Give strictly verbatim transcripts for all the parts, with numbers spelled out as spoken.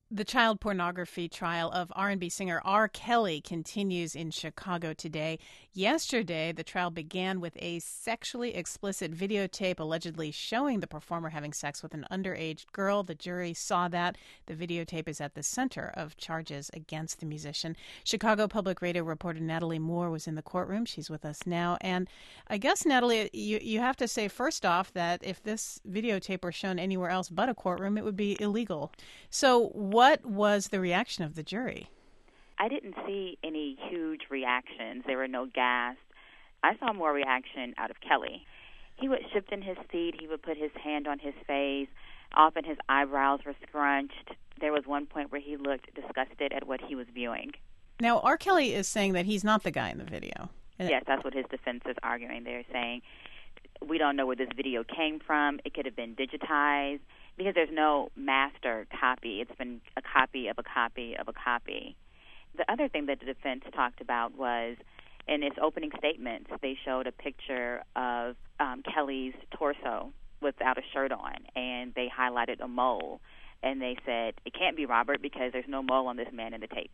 The child pornography trial of R and B singer R. Kelly continues in Chicago today. Yesterday, the trial began with a sexually explicit videotape allegedly showing the performer having sex with an underage girl. The jury saw that. The videotape is at the center of charges against the musician. Chicago Public Radio reporter Natalie Moore was in the courtroom. She's with us now. And I guess, Natalie, you, you have to say first off that if this videotape were shown anywhere else but a courtroom, it would be illegal. So what What was the reaction of the jury? I didn't see any huge reactions. There were no gasps. I saw more reaction out of Kelly. He would shift in his seat. He would put his hand on his face. Often his eyebrows were scrunched. There was one point where he looked disgusted at what he was viewing. Now, R. Kelly is saying that he's not the guy in the video. Yes, that's what his defense is arguing. They're saying, we don't know where this video came from. It could have been digitized. Because there's no master copy. It's been a copy of a copy of a copy. The other thing that the defense talked about was, in its opening statements, they showed a picture of um, Kelly's torso without a shirt on, and they highlighted a mole. And they said, it can't be Robert because there's no mole on this man in the tape.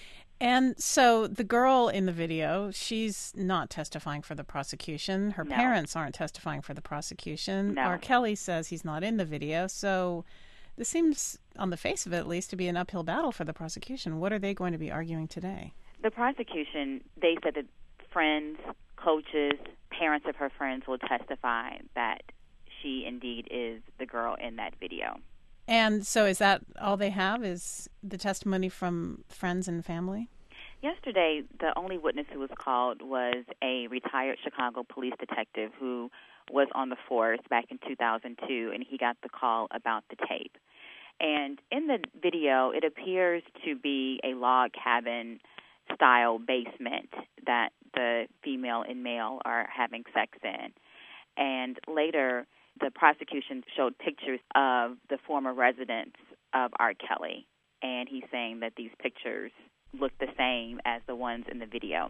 And so the girl in the video, she's not testifying for the prosecution. Her No. parents aren't testifying for the prosecution. No. R. Kelly says he's not in the video. So this seems, on the face of it at least, to be an uphill battle for the prosecution. What are they going to be arguing today? The prosecution, they said that friends, coaches, parents of her friends will testify that she indeed is the girl in that video. And so is that all they have, is the testimony from friends and family? Yesterday, the only witness who was called was a retired Chicago police detective who was on the force back in two thousand two, and he got the call about the tape. And in the video, it appears to be a log cabin-style basement that the female and male are having sex in. And later, the prosecution showed pictures of the former residents of R. Kelly, and he's saying that these pictures look the same as the ones in the video.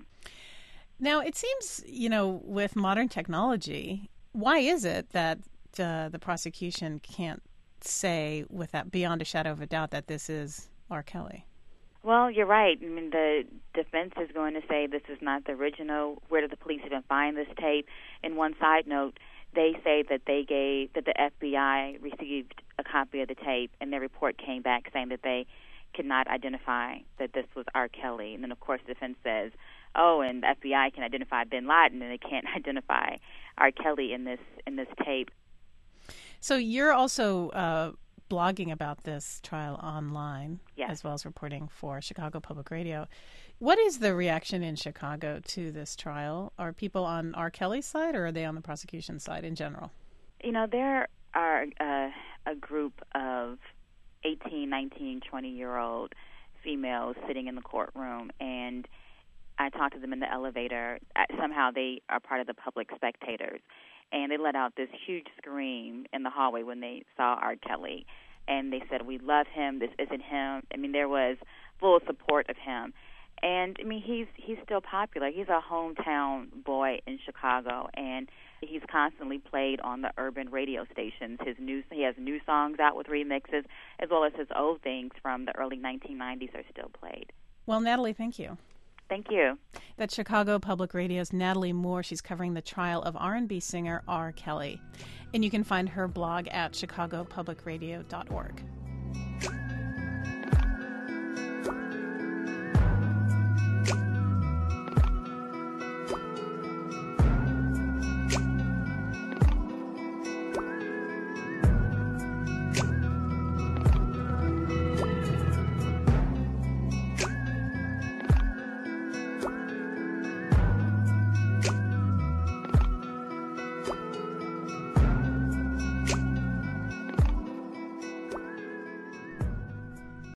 Now, it seems, you know, with modern technology, why is it that uh, the prosecution can't say with that beyond a shadow of a doubt that this is R. Kelly? Well, you're right. I mean, the defense is going to say this is not the original. Where did the police even find this tape? And one side note, they say that they gave that the F B I received a copy of the tape, and their report came back saying that they could not identify that this was R. Kelly. And then, of course, the defense says, oh, and the F B I can identify bin Laden, and they can't identify R. Kelly in this in this tape. So you're also uh, blogging about this trial online, yes, as well as reporting for Chicago Public Radio. What is the reaction in Chicago to this trial? Are people on R. Kelly's side, or are they on the prosecution side in general? You know, there are uh, a group of eighteen, nineteen, twenty-year-old females sitting in the courtroom, and I talked to them in the elevator. Somehow they are part of the public spectators, and they let out this huge scream in the hallway when they saw R. Kelly, and they said, we love him, this isn't him. I mean, there was full support of him. And, I mean, he's he's still popular. He's a hometown boy in Chicago, and he's constantly played on the urban radio stations. His new He has new songs out with remixes, as well as his old things from the early nineteen nineties are still played. Well, Natalie, thank you. Thank you. That's Chicago Public Radio's Natalie Moore. She's covering the trial of R and B singer R. Kelly. And you can find her blog at chicago public radio dot org.